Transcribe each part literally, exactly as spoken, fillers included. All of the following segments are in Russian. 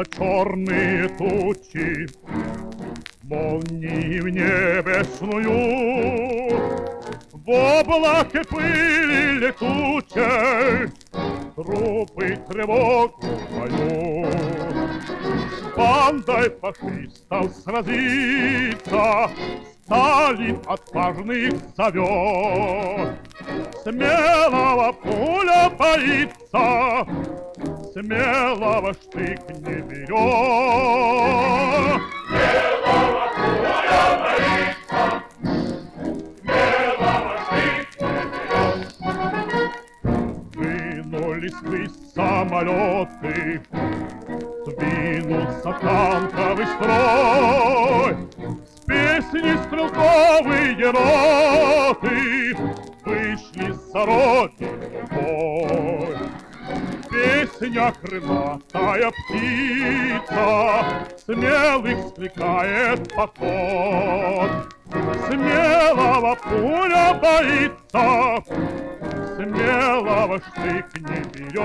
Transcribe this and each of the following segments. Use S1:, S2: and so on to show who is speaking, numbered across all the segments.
S1: Клубятся черные тучи, молнии в небесную, в облаке пыли летучей трупы тревогу поют. С бандой фашистов сразиться Сталин отважных зовет. Смелого пуля боится, смелого штык не берет.
S2: Смелого пуля боится, смелого штык не берет.
S1: Двинулись в самолеты, двинулся танковый строй. С песни стрелковые роты вышли с родины в бой. Песня крылатая птица смелых скликает поход. Смелого пуля боится, смелого штык не берет.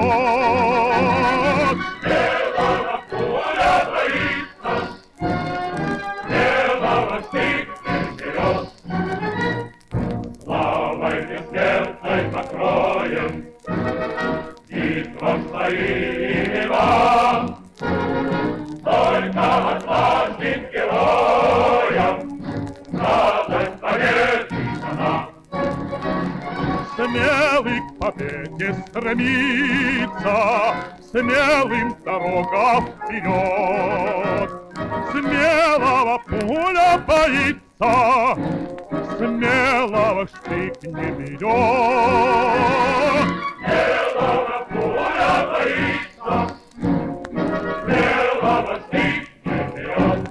S2: Смелого пуля боится, смелого штык не берет. Славой бессмертной покроем битвам свои имена, только отважным героям радость победы дана.
S1: Смелый к победе стремится, смелым дорога вперед. Смелого пуля боится, смелого штык не берет.
S2: Смелого пуля боится, смелого штык не берет.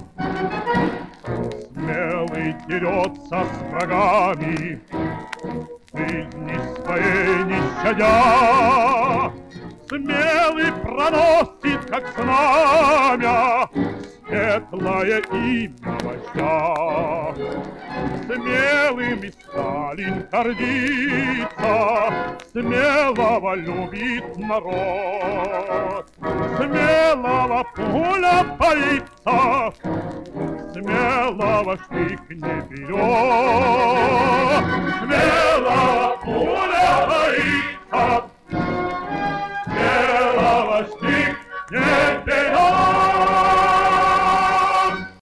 S1: Смелый дерется с врагами, жизни своей не щадя. Смелый проносит, как знамя, светлое имя вождя. Смелым и Сталин гордится, смелого любит народ. Смелого пуля боится, смелого штык не берет.
S2: Смелого пуля боится,